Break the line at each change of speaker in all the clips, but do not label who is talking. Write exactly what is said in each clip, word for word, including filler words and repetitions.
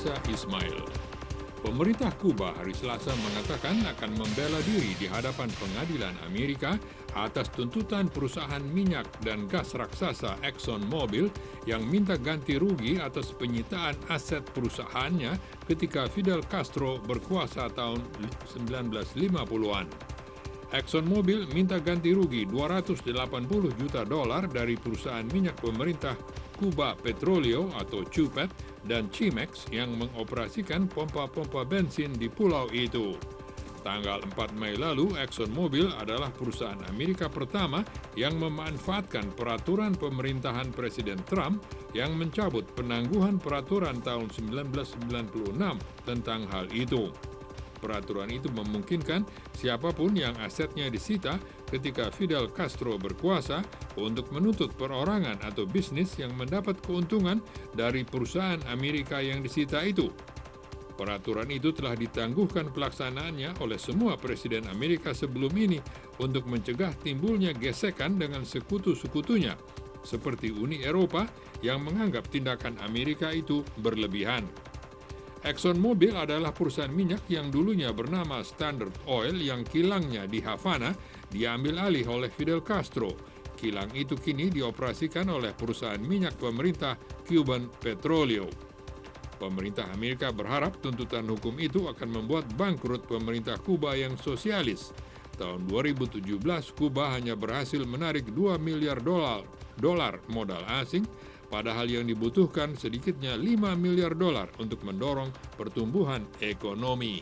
Isa Ismail. Pemerintah Kuba hari Selasa mengatakan akan membela diri di hadapan pengadilan Amerika atas tuntutan perusahaan minyak dan gas raksasa ExxonMobil yang minta ganti rugi atas penyitaan aset perusahaannya ketika Fidel Castro berkuasa tahun sembilan belas lima puluhan. ExxonMobil minta ganti rugi dua ratus delapan puluh juta dolar dari perusahaan minyak pemerintah Cuba Petroleo atau CUPET dan Cimex yang mengoperasikan pompa-pompa bensin di pulau itu. Tanggal empat Mei lalu, ExxonMobil adalah perusahaan Amerika pertama yang memanfaatkan peraturan pemerintahan Presiden Trump yang mencabut penangguhan peraturan tahun sembilan belas sembilan puluh enam tentang hal itu. Peraturan itu memungkinkan siapapun yang asetnya disita ketika Fidel Castro berkuasa untuk menuntut perorangan atau bisnis yang mendapat keuntungan dari perusahaan Amerika yang disita itu. Peraturan itu telah ditangguhkan pelaksanaannya oleh semua presiden Amerika sebelum ini untuk mencegah timbulnya gesekan dengan sekutu-sekutunya, seperti Uni Eropa yang menganggap tindakan Amerika itu berlebihan. ExxonMobil adalah perusahaan minyak yang dulunya bernama Standard Oil yang kilangnya di Havana diambil alih oleh Fidel Castro. Kilang itu kini dioperasikan oleh perusahaan minyak pemerintah Cuban Petroleo. Pemerintah Amerika berharap tuntutan hukum itu akan membuat bangkrut pemerintah Kuba yang sosialis. Tahun dua ribu tujuh belas, Kuba hanya berhasil menarik dua miliar dolar, dolar modal asing, padahal yang dibutuhkan sedikitnya lima miliar dolar untuk mendorong pertumbuhan ekonomi.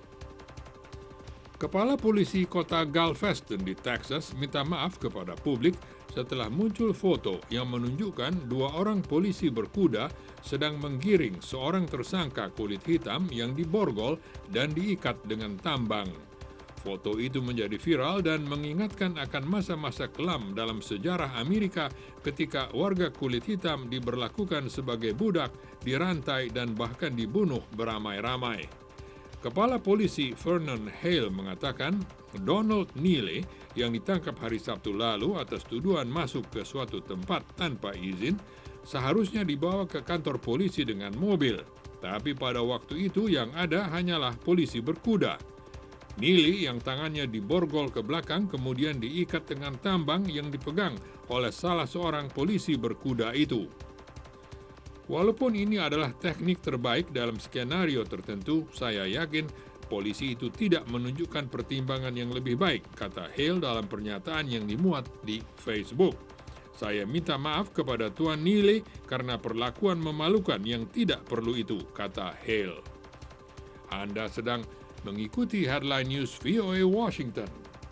Kepala Polisi Kota Galveston di Texas minta maaf kepada publik setelah muncul foto yang menunjukkan dua orang polisi berkuda sedang menggiring seorang tersangka kulit hitam yang diborgol dan diikat dengan tambang. Foto itu menjadi viral dan mengingatkan akan masa-masa kelam dalam sejarah Amerika ketika warga kulit hitam diberlakukan sebagai budak, dirantai, dan bahkan dibunuh beramai-ramai. Kepala Polisi Vernon Hale mengatakan Donald Neely yang ditangkap hari Sabtu lalu atas tuduhan masuk ke suatu tempat tanpa izin seharusnya dibawa ke kantor polisi dengan mobil, tapi pada waktu itu yang ada hanyalah polisi berkuda. Neely yang tangannya diborgol ke belakang kemudian diikat dengan tambang yang dipegang oleh salah seorang polisi berkuda itu. Walaupun ini adalah teknik terbaik dalam skenario tertentu, saya yakin polisi itu tidak menunjukkan pertimbangan yang lebih baik, kata Hale dalam pernyataan yang dimuat di Facebook. Saya minta maaf kepada Tuan Neely karena perlakuan memalukan yang tidak perlu itu, kata Hale. Anda sedang mengikuti Headline News V O A Washington.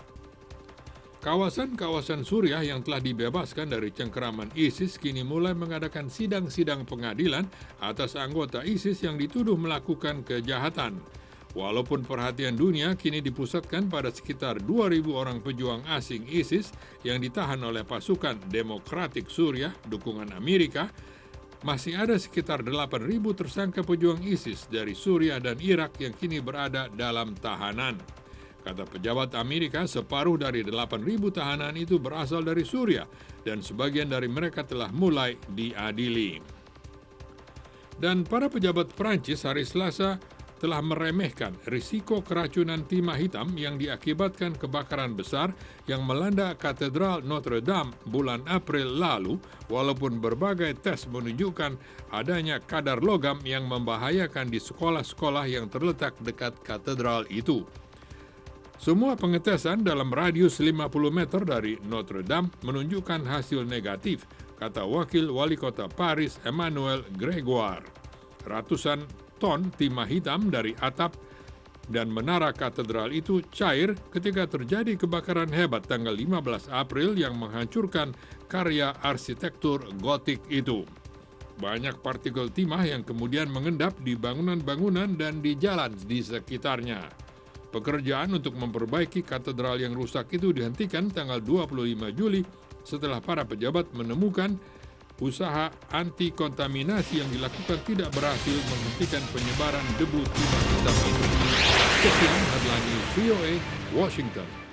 Kawasan-kawasan Suriah yang telah dibebaskan dari cengkeraman ISIS kini mulai mengadakan sidang-sidang pengadilan atas anggota ISIS yang dituduh melakukan kejahatan. Walaupun perhatian dunia kini dipusatkan pada sekitar dua ribu orang pejuang asing ISIS yang ditahan oleh pasukan Demokratik Suriah, dukungan Amerika, masih ada sekitar delapan ribu tersangka pejuang ISIS dari Suriah dan Irak yang kini berada dalam tahanan. Kata pejabat Amerika, separuh dari delapan ribu tahanan itu berasal dari Suriah dan sebagian dari mereka telah mulai diadili. Dan para pejabat Prancis hari Selasa telah meremehkan risiko keracunan timah hitam yang diakibatkan kebakaran besar yang melanda Katedral Notre Dame bulan April lalu, walaupun berbagai tes menunjukkan adanya kadar logam yang membahayakan di sekolah-sekolah yang terletak dekat katedral itu. Semua pengetesan dalam radius lima puluh meter dari Notre Dame menunjukkan hasil negatif, kata Wakil Wali Kota Paris Emmanuel Grégoire. Ratusan ton timah hitam dari atap dan menara katedral itu cair ketika terjadi kebakaran hebat tanggal lima belas April yang menghancurkan karya arsitektur gotik itu. Banyak partikel timah yang kemudian mengendap di bangunan-bangunan dan di jalan di sekitarnya. Pekerjaan untuk memperbaiki katedral yang rusak itu dihentikan tanggal dua puluh lima Juli setelah para pejabat menemukan usaha anti-kontaminasi yang dilakukan tidak berhasil menghentikan penyebaran debu timah hitam itu. Sekian Headline News V O A, Washington.